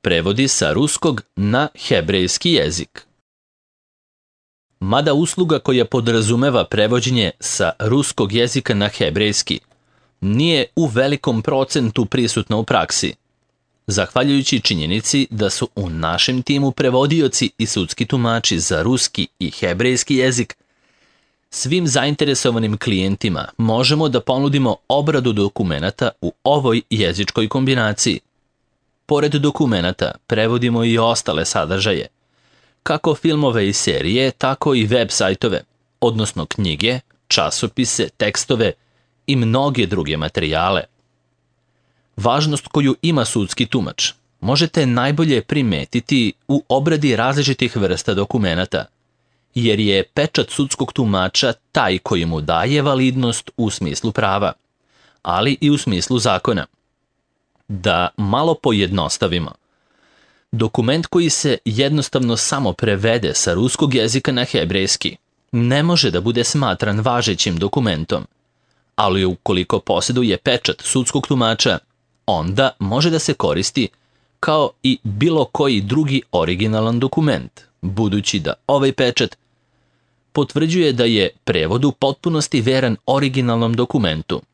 prevodi sa ruskog na hebrejski jezik. Mada usluga koja podrazumeva prevođenje sa ruskog jezika na hebrejski nije u velikom procentu prisutna u praksi, zahvaljujući činjenici da su u našem timu prevodioci i sudski tumači za ruski i hebrejski jezik, svim zainteresovanim klijentima možemo da ponudimo obradu dokumenata u ovoj jezičkoj kombinaciji. Pored dokumenata prevodimo i ostale sadržaje, kako filmove i serije, tako i web sajtove, odnosno knjige, časopise, tekstove i mnoge druge materijale. Važnost koju ima sudski tumač možete najbolje primetiti u obradi različitih vrsta dokumenata, jer je pečat sudskog tumača taj koji mu daje validnost u smislu prava, ali i u smislu zakona. Da malo pojednostavimo, dokument koji se jednostavno samo prevede sa ruskog jezika na hebrejski ne može da bude smatran važećim dokumentom, ali ukoliko posjeduje pečat sudskog tumača, onda može da se koristi kao i bilo koji drugi originalan dokument, budući da ovaj pečat potvrđuje da je prevod u potpunosti veran originalnom dokumentu.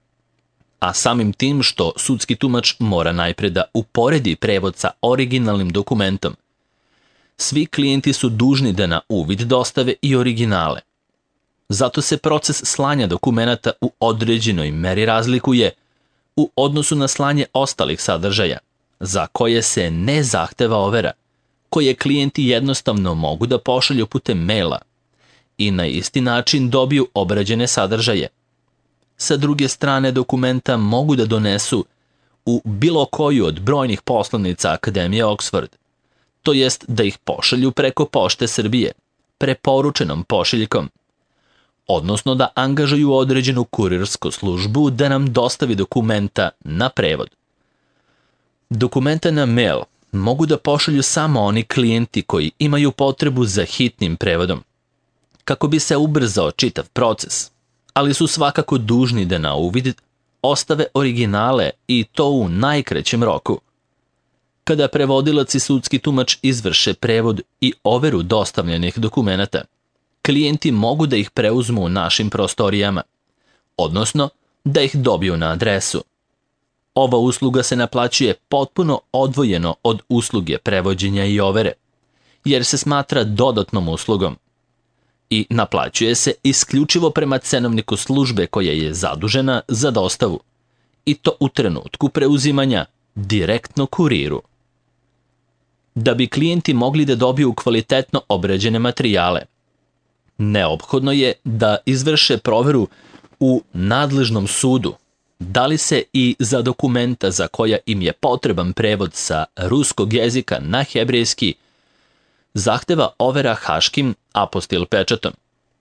A samim tim što sudski tumač mora najpre da uporedi prevod sa originalnim dokumentom, svi klijenti su dužni da na uvid dostave i originale. Zato se proces slanja dokumenata u određenoj meri razlikuje u odnosu na slanje ostalih sadržaja, za koje se ne zahteva overa, koje klijenti jednostavno mogu da pošalju putem maila i na isti način dobiju obrađene sadržaje. Sa druge strane, dokumenta mogu da donesu u bilo koju od brojnih poslovnica Akademije Oxford, to jest da ih pošalju preko Pošte Srbije, preporučenom pošiljkom, odnosno da angažuju određenu kurirsku službu da nam dostavi dokumenta na prevod. Dokumenta na mail mogu da pošalju samo oni klijenti koji imaju potrebu za hitnim prevodom, kako bi se ubrzao čitav proces, ali su svakako dužni da na uvid ostave originale i to u najkraćem roku. Kada prevodilac i sudski tumač izvrše prevod i overu dostavljenih dokumenata, klijenti mogu da ih preuzmu u našim prostorijama, odnosno da ih dobiju na adresu. Ova usluga se naplaćuje potpuno odvojeno od usluge prevođenja i overe, jer se smatra dodatnom uslugom i naplaćuje se isključivo prema cenovniku službe koja je zadužena za dostavu, i to u trenutku preuzimanja direktno kuriru. Da bi klijenti mogli da dobiju kvalitetno obrađene materijale, neophodno je da izvrše proveru u nadležnom sudu da li se i za dokumenta za koja im je potreban prevod sa ruskog jezika na hebrejski zahteva overa haškim apostil pečatom.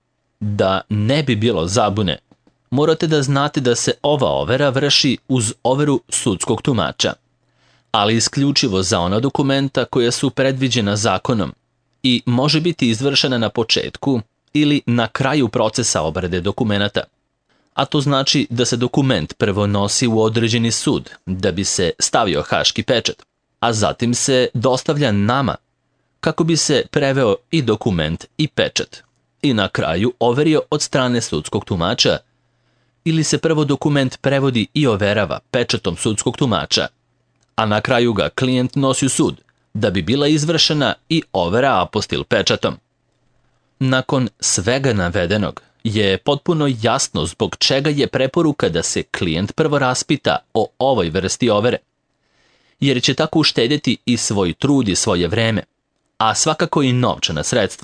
Da ne bi bilo zabune, morate da znate da se ova overa vrši uz overu sudskog tumača, ali isključivo za ona dokumenta koja su predviđena zakonom i može biti izvršena na početku ili na kraju procesa obrade dokumenata. A to znači da se dokument prvo nosi u određeni sud da bi se stavio haški pečat, a zatim se dostavlja nama kako bi se preveo i dokument i pečat i na kraju overio od strane sudskog tumača, ili se prvo dokument prevodi i overava pečatom sudskog tumača, a na kraju ga klijent nosi u sud da bi bila izvršena i overa apostil pečatom. Nakon svega navedenog je potpuno jasno zbog čega je preporuka da se klijent prvo raspita o ovoj vrsti overe, jer će tako uštedjeti i svoj trud i svoje vreme, a svakako i novčana sredstva.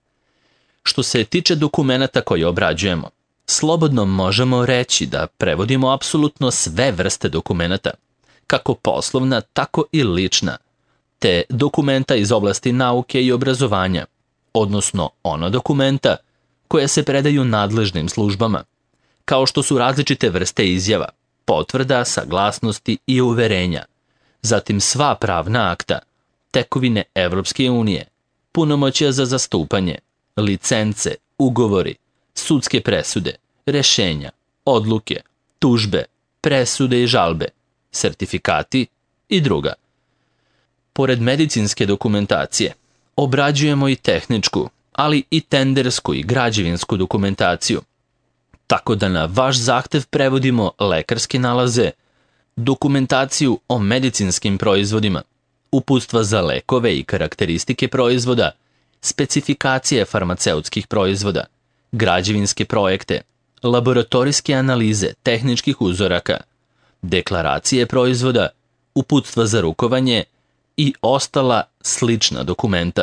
Što se tiče dokumenata koje obrađujemo, slobodno možemo reći da prevodimo apsolutno sve vrste dokumenata, kako poslovna, tako i lična, te dokumenta iz oblasti nauke i obrazovanja, odnosno ona dokumenta koja se predaju nadležnim službama, kao što su različite vrste izjava, potvrda, saglasnosti i uverenja, zatim sva pravna akta, tekovine Evropske unije, punomoćja za zastupanje, licence, ugovori, sudske presude, rešenja, odluke, tužbe, presude i žalbe, sertifikati i druga. Pored medicinske dokumentacije, obrađujemo i tehničku, ali i tendersku i građevinsku dokumentaciju, tako da na vaš zahtev prevodimo lekarske nalaze, dokumentaciju o medicinskim proizvodima, uputstva za lekove i karakteristike proizvoda, specifikacije farmaceutskih proizvoda, građevinske projekte, laboratorijske analize tehničkih uzoraka, deklaracije proizvoda, uputstva za rukovanje i ostala slična dokumenta.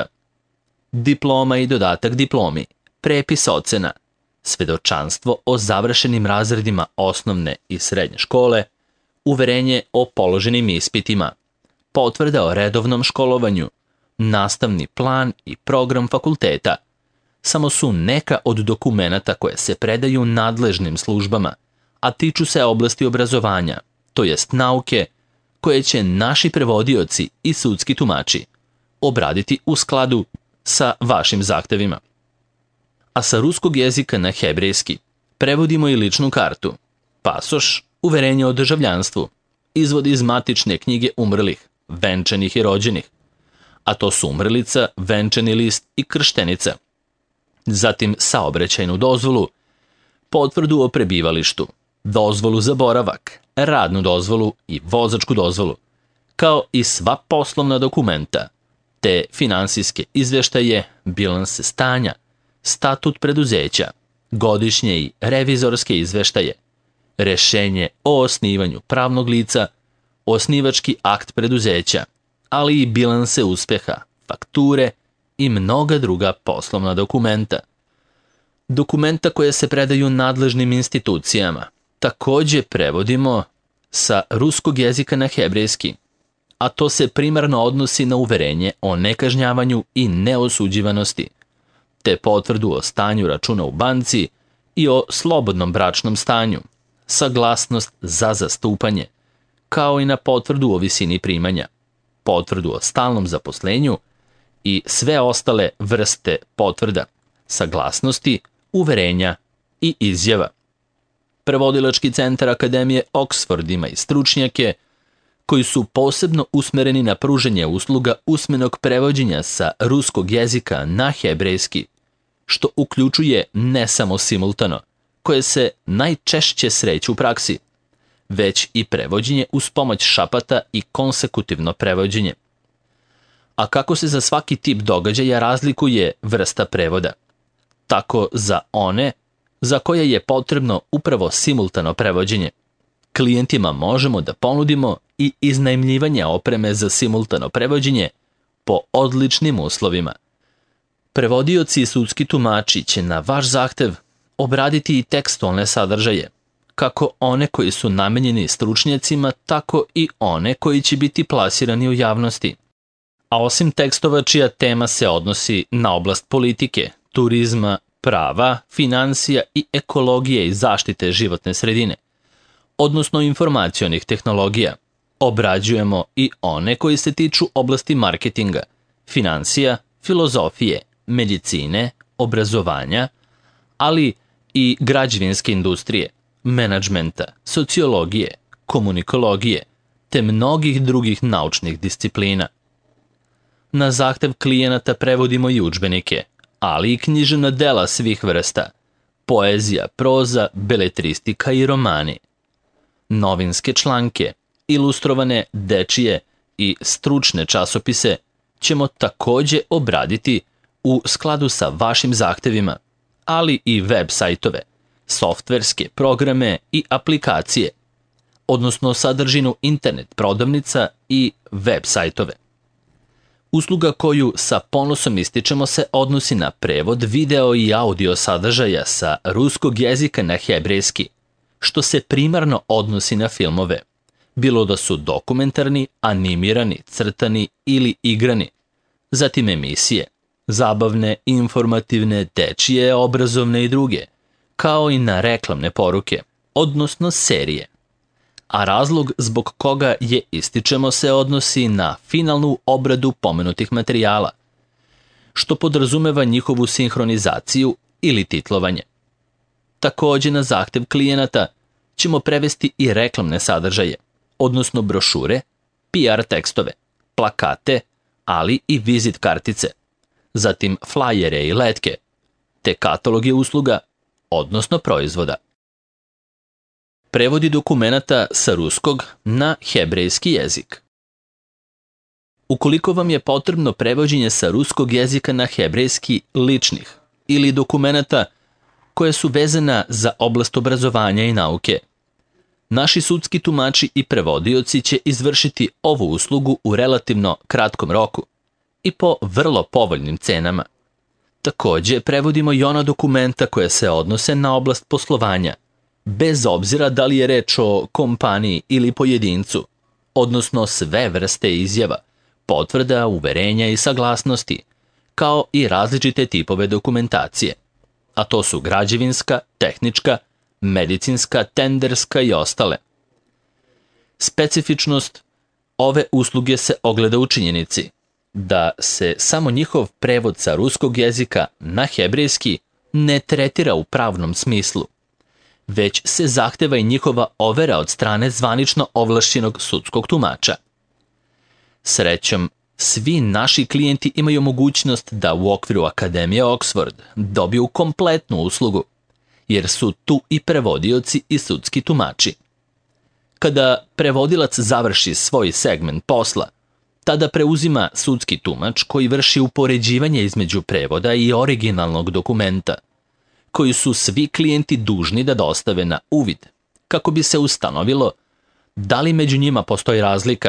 Diploma i dodatak diplomi, prepis ocena, svedočanstvo o završenim razredima osnovne i srednje škole, uverenje o položenim ispitima, potvrda o redovnom školovanju, nastavni plan i program fakulteta, samo su neka od dokumenata koje se predaju nadležnim službama, a tiču se oblasti obrazovanja, to jest nauke, koje će naši prevodioci i sudski tumači obraditi u skladu sa vašim zahtevima. A sa ruskog jezika na hebrejski prevodimo i ličnu kartu, pasoš, uverenje o državljanstvu, izvod iz matične knjige umrlih, venčanih i rođenih, a to su umrlica, venčani list i krštenica. Zatim saobraćajnu dozvolu, potvrdu o prebivalištu, dozvolu za boravak, radnu dozvolu i vozačku dozvolu, kao i sva poslovna dokumenta, te finansijske izveštaje, bilanse stanja, statut preduzeća, godišnje i revizorske izveštaje, rešenje o osnivanju pravnog lica, osnivački akt preduzeća, ali i bilanse uspeha, fakture i mnoga druga poslovna dokumenta. Dokumenta koje se predaju nadležnim institucijama takođe prevodimo sa ruskog jezika na hebrejski, a to se primarno odnosi na uverenje o nekažnjavanju i neosuđivanosti, te potvrdu o stanju računa u banci i o slobodnom bračnom stanju, saglasnost za zastupanje, kao i na potvrdu o visini primanja, potvrdu o stalnom zaposlenju i sve ostale vrste potvrda, saglasnosti, uverenja i izjava. Prevodilački centar Akademije Oxford ima i stručnjake koji su posebno usmereni na pružanje usluga usmenog prevođenja sa ruskog jezika na hebrejski, što uključuje ne samo simultano, koje se najčešće sreću u praksi, već i prevođenje uz pomoć šapata i konsekutivno prevođenje. A kako se za svaki tip događaja razlikuje vrsta prevoda, tako za one za koje je potrebno upravo simultano prevođenje, klijentima možemo da ponudimo i iznajmljivanje opreme za simultano prevođenje po odličnim uslovima. Prevodioci i sudski tumači će na vaš zahtev obraditi i tekstualne sadržaje, kako one koji su namenjeni stručnjacima, tako i one koji će biti plasirani u javnosti. A osim tekstova čija tema se odnosi na oblast politike, turizma, prava, financija i ekologije i zaštite životne sredine, odnosno informacionih tehnologija, obrađujemo i one koji se tiču oblasti marketinga, financija, filozofije, medicine, obrazovanja, ali i građevinske industrije, menadžmenta, sociologije, komunikologije, te mnogih drugih naučnih disciplina. Na zahtev klijenata prevodimo i udžbenike, ali i književna dela svih vrsta, poezija, proza, beletristika i romani. Novinske članke, ilustrovane dečije i stručne časopise ćemo takođe obraditi u skladu sa vašim zahtevima, ali i web sajtove, softverske programe i aplikacije, odnosno sadržinu internet prodavnica i web sajtove. Usluga koju sa ponosom ističemo se odnosi na prevod video i audio sadržaja sa ruskog jezika na hebrejski, što se primarno odnosi na filmove, bilo da su dokumentarni, animirani, crtani ili igrani, zatim emisije, zabavne, informativne, dečije, obrazovne i druge, kao i na reklamne poruke, odnosno serije. A razlog zbog koga je ističemo se odnosi na finalnu obradu pomenutih materijala, što podrazumeva njihovu sinhronizaciju ili titlovanje. Takođe na zahtev klijenata ćemo prevesti i reklamne sadržaje, odnosno brošure, PR tekstove, plakate, ali i vizit kartice, zatim flajere i letke, te kataloge usluga, odnosno proizvoda. Prevodi dokumenata sa ruskog na hebrejski jezik. Ukoliko vam je potrebno prevođenje sa ruskog jezika na hebrejski ličnih ili dokumenata koje su vezana za oblast obrazovanja i nauke, naši sudski tumači i prevodioci će izvršiti ovu uslugu u relativno kratkom roku i po vrlo povoljnim cenama. Takođe, prevodimo i ona dokumenta koje se odnose na oblast poslovanja, bez obzira da li je reč o kompaniji ili pojedincu, odnosno sve vrste izjava, potvrda, uverenja i saglasnosti, kao i različite tipove dokumentacije, a to su građevinska, tehnička, medicinska, tenderska i ostale. Specifičnost ove usluge se ogleda u činjenici da se samo njihov prevod sa ruskog jezika na hebrejski ne tretira u pravnom smislu, već se zahteva i njihova overa od strane zvanično ovlašćenog sudskog tumača. Srećom, svi naši klijenti imaju mogućnost da u okviru Akademije Oxford dobiju kompletnu uslugu, jer su tu i prevodioci i sudski tumači. Kada prevodilac završi svoj segment posla, tada preuzima sudski tumač koji vrši upoređivanje između prevoda i originalnog dokumenta, koji su svi klijenti dužni da dostave na uvid, kako bi se ustanovilo da li među njima postoji razlika.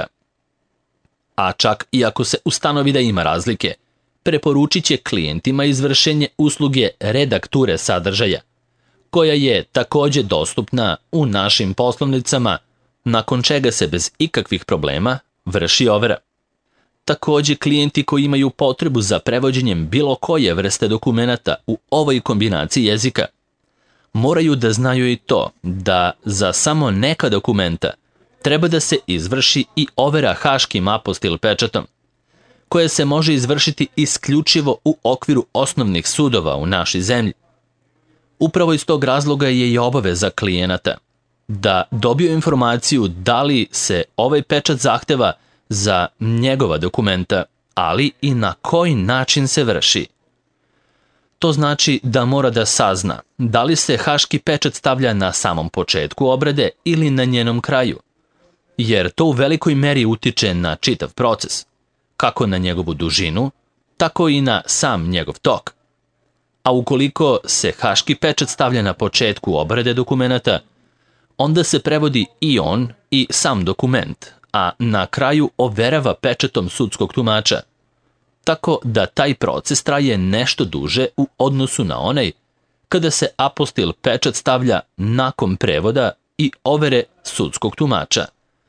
A čak i ako se ustanovi da ima razlike, preporučit će klijentima izvršenje usluge redakture sadržaja, koja je takođe dostupna u našim poslovnicama, nakon čega se bez ikakvih problema vrši overa. Takođe, klijenti koji imaju potrebu za prevođenjem bilo koje vrste dokumenata u ovoj kombinaciji jezika moraju da znaju i to da za samo neka dokumenta treba da se izvrši i overa haškim apostil pečatom, koja se može izvršiti isključivo u okviru osnovnih sudova u našoj zemlji. Upravo iz tog razloga je i obaveza klijenata da dobiju informaciju da li se ovaj pečat zahteva za njegova dokumenta, ali i na koji način se vrši. To znači da mora da sazna da li se haški pečat stavlja na samom početku obrade ili na njenom kraju, jer to u velikoj meri utiče na čitav proces, kako na njegovu dužinu, tako i na sam njegov tok. A ukoliko se haški pečat stavlja na početku obrade dokumenata, onda se prevodi i on i sam dokument, a na kraju overava pečatom sudskog tumača, tako da taj proces traje nešto duže u odnosu na onaj kada se apostil pečat stavlja nakon prevoda i overe sudskog tumača.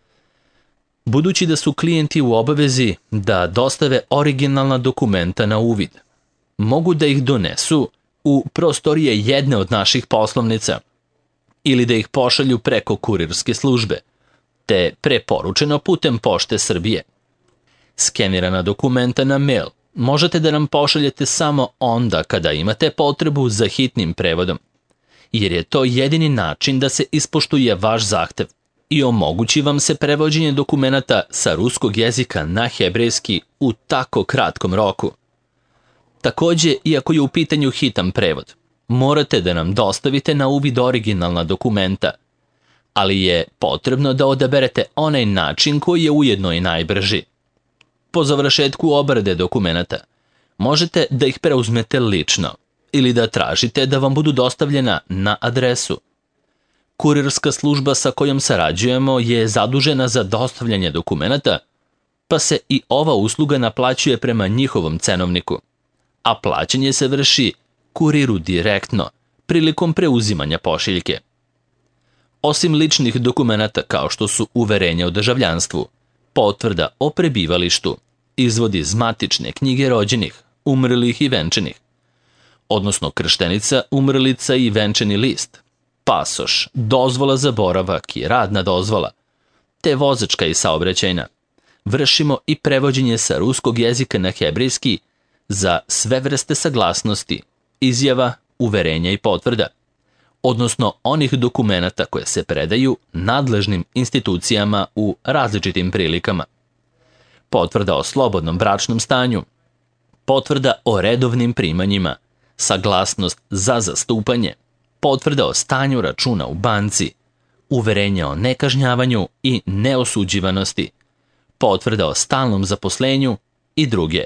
Budući da su klijenti u obavezi da dostave originalna dokumenta na uvid, mogu da ih donesu u prostorije jedne od naših poslovnica ili da ih pošalju preko kurirske službe, te preporučeno putem Pošte Srbije. Skenirana dokumenta na mail možete da nam pošaljete samo onda kada imate potrebu za hitnim prevodom, jer je to jedini način da se ispoštuje vaš zahtev i omogući vam se prevođenje dokumenata sa ruskog jezika na hebrejski u tako kratkom roku. Takođe, iako je u pitanju hitan prevod, morate da nam dostavite na uvid originalna dokumenta, ali je potrebno da odaberete onaj način koji je ujedno i najbrži. Po završetku obrade dokumenata možete da ih preuzmete lično ili da tražite da vam budu dostavljena na adresu. Kurirska služba sa kojom sarađujemo je zadužena za dostavljanje dokumenata, pa se i ova usluga naplaćuje prema njihovom cenovniku, a plaćanje se vrši kuriru direktno prilikom preuzimanja pošiljke. Osim ličnih dokumenata kao što su uverenja o državljanstvu, potvrda o prebivalištu, izvodi iz matične knjige rođenih, umrlih i venčanih, odnosno krštenica, umrlica i venčani list, pasoš, dozvola za boravak i radna dozvola, te vozačka i saobraćajna, vršimo i prevođenje sa ruskog jezika na hebrejski za sve vrste saglasnosti, izjava, uverenja i potvrda, odnosno onih dokumenata koje se predaju nadležnim institucijama u različitim prilikama. potvrda o slobodnom bračnom stanju, potvrda o redovnim primanjima, saglasnost za zastupanje, potvrda o stanju računa u banci, uverenje o nekažnjavanju i neosuđivanosti, potvrda o stalnom zaposlenju i druge.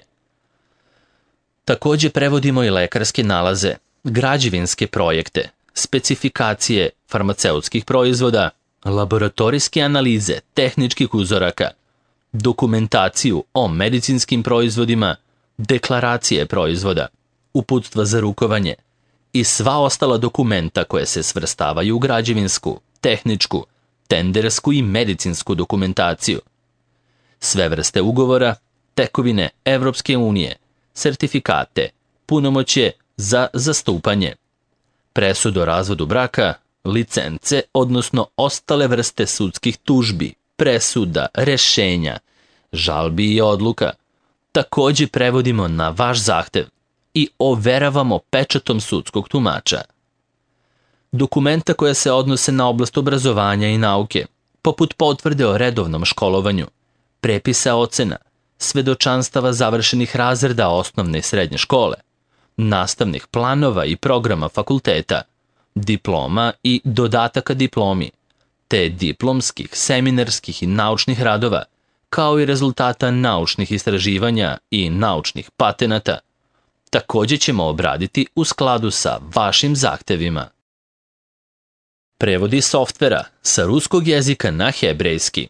Takođe prevodimo i lekarske nalaze, građevinske projekte, specifikacije farmaceutskih proizvoda, laboratorijske analize tehničkih uzoraka, dokumentaciju o medicinskim proizvodima, deklaracije proizvoda, uputstva za rukovanje i sva ostala dokumenta koje se svrstavaju u građevinsku, tehničku, tendersku i medicinsku dokumentaciju. Sve vrste ugovora, tekovine Evropske unije, sertifikate, punomoćje za zastupanje, presudu o razvodu braka, licence, odnosno ostale vrste sudskih tužbi, presuda, rešenja, žalbi i odluka, takođe prevodimo na vaš zahtev i overavamo pečatom sudskog tumača. Dokumenta koja se odnose na oblast obrazovanja i nauke, poput potvrde o redovnom školovanju, prepisa ocena, svedočanstava završenih razreda osnovne i srednje škole, nastavnih planova i programa fakulteta, diploma i dodataka diplomi, te diplomskih, seminarskih i naučnih radova, kao i rezultata naučnih istraživanja i naučnih patenata, takođe ćemo obraditi u skladu sa vašim zahtevima. Prevodi softvera sa ruskog jezika na hebrejski.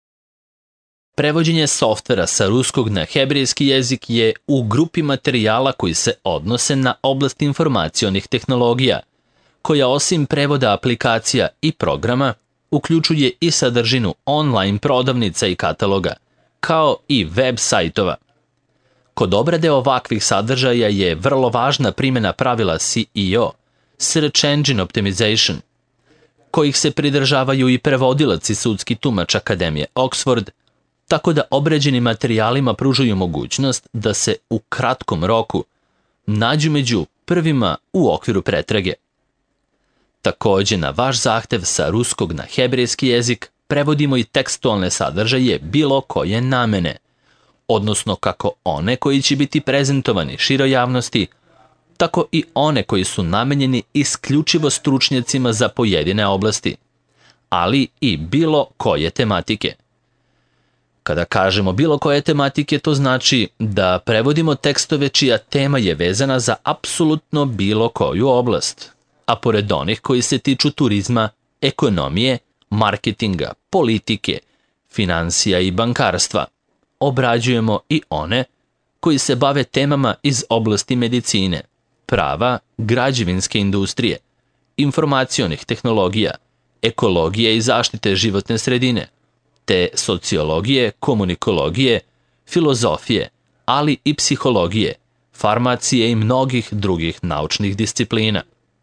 Prevođenje softvera sa ruskog na hebrejski jezik je u grupi materijala koji se odnose na oblast informacionih tehnologija, koja osim prevoda aplikacija i programa, uključuje i sadržinu online prodavnica i kataloga, kao i web sajtova. Kod obrade ovakvih sadržaja je vrlo važna primjena pravila SEO, Search Engine Optimization, kojih se pridržavaju i prevodilac i sudski tumač Akademije Oxford, tako da obrađeni materijalima pružaju mogućnost da se u kratkom roku nađu među prvima u okviru pretrage. Takođe, na vaš zahtev sa ruskog na hebrejski jezik prevodimo i tekstualne sadržaje bilo koje namene, odnosno kako one koji će biti prezentovani široj javnosti, tako i one koji su namenjeni isključivo stručnjacima za pojedine oblasti, ali i bilo koje tematike. Kada kažemo bilo koje tematike, to znači da prevodimo tekstove čija tema je vezana za apsolutno bilo koju oblast, a pored onih koji se tiču turizma, ekonomije, marketinga, politike, finansija i bankarstva, obrađujemo i one koji se bave temama iz oblasti medicine, prava, građevinske industrije, informacionih tehnologija, ekologije i zaštite životne sredine, te sociologije, komunikologije, filozofije, ali i psihologije, farmacije i mnogih drugih naučnih disciplina.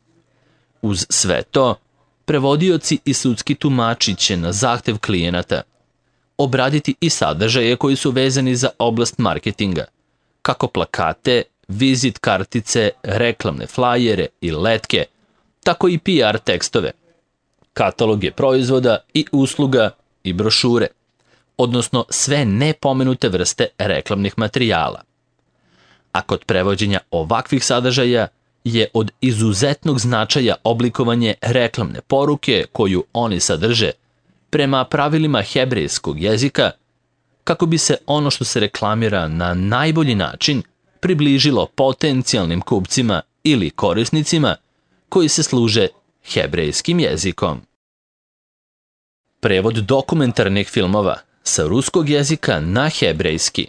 Uz sve to, prevodioci i sudski tumači će na zahtev klijenata obraditi i sadržaje koji su vezani za oblast marketinga, kako plakate, vizit kartice, reklamne flajere i letke, tako i PR tekstove, kataloge proizvoda i usluga i brošure, odnosno sve nepomenute vrste reklamnih materijala. A kod prevođenja ovakvih sadržaja je od izuzetnog značaja oblikovanje reklamne poruke koju oni sadrže prema pravilima hebrejskog jezika, kako bi se ono što se reklamira na najbolji način približilo potencijalnim kupcima ili korisnicima koji se služe hebrejskim jezikom. Prevod dokumentarnih filmova sa ruskog jezika na hebrejski.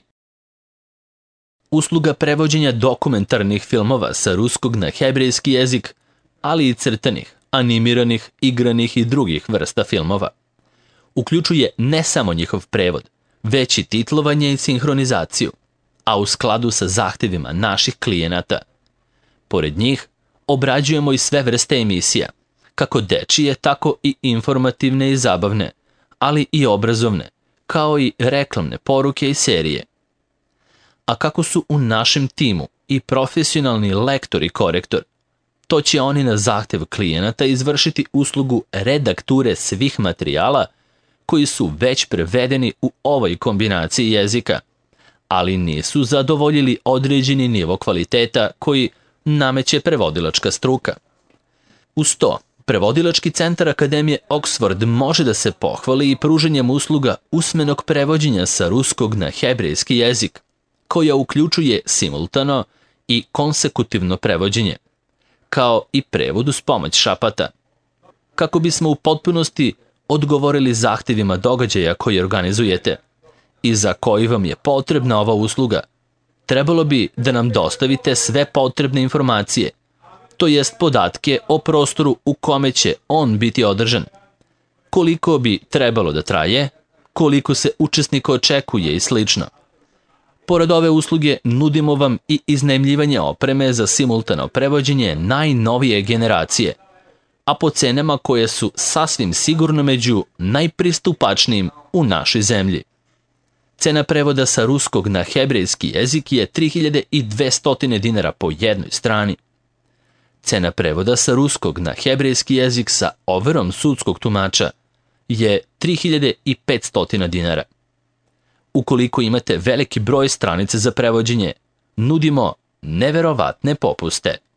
Usluga prevođenja dokumentarnih filmova sa ruskog na hebrejski jezik, ali i crtanih, animiranih, igranih i drugih vrsta filmova. Uključuje ne samo njihov prevod, već i titlovanje i sinhronizaciju, a u skladu sa zahtevima naših klijenata. Pored njih, obrađujemo i sve vrste emisija, kako dečije, tako i informativne i zabavne, ali i obrazovne, kao i reklamne poruke i serije. A kako su u našem timu i profesionalni lektor i korektor, to će oni na zahtev klijenata izvršiti uslugu redakture svih materijala koji su već prevedeni u ovoj kombinaciji jezika, ali nisu zadovoljili određeni nivo kvaliteta koji nameće prevodilačka struka. Uz to, Prevodilački centar Akademije Oxford može da se pohvali i pruženjem usluga usmenog prevođenja sa ruskog na hebrejski jezik, koja uključuje simultano i konsekutivno prevođenje, kao i prevod uz pomoć šapata. Kako bismo u potpunosti odgovorili zahtevima događaja koji organizujete i za koji vam je potrebna ova usluga, trebalo bi da nam dostavite sve potrebne informacije, to jest podatke o prostoru u kome će on biti održan, koliko bi trebalo da traje, koliko se učesnika očekuje i sl. Pored ove usluge nudimo vam i iznajmljivanje opreme za simultano prevođenje najnovije generacije, a po cenama koje su sasvim sigurno među najpristupačnijim u našoj zemlji. Cena prevoda sa ruskog na hebrejski jezik je 3200 dinara po jednoj strani. Cena prevoda sa ruskog na hebrejski jezik sa overom sudskog tumača je 3500 dinara. Ukoliko imate veliki broj stranica za prevođenje, nudimo neverovatne popuste.